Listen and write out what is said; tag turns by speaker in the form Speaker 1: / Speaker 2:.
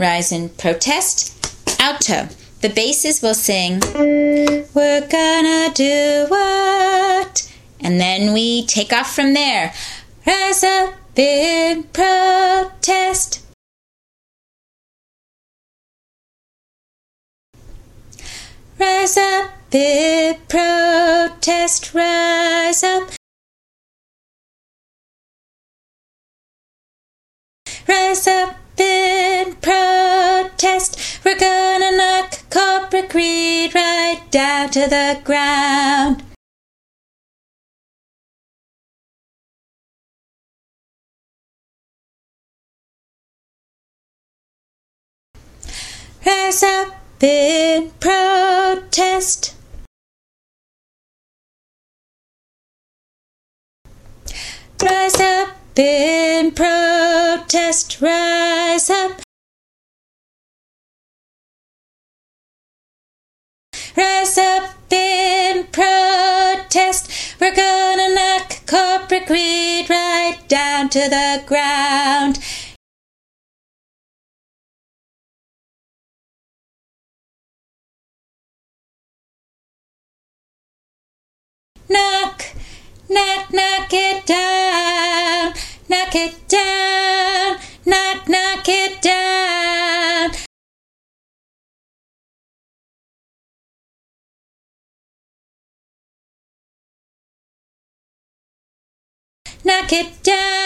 Speaker 1: rise in protest, alto. The basses will sing, we're gonna do what? And then we take off from there. Rise up in protest. Rise up in protest, rise up. Rise up in protest, we're gonna knock corporate greed right down to the ground. Rise up in protest. Rise up in protest, rise up. Rise up in protest, we're gonna knock corporate greed right down to the ground. Knock, knock, knock it down, knock it down, knock, knock it down. Knock it down.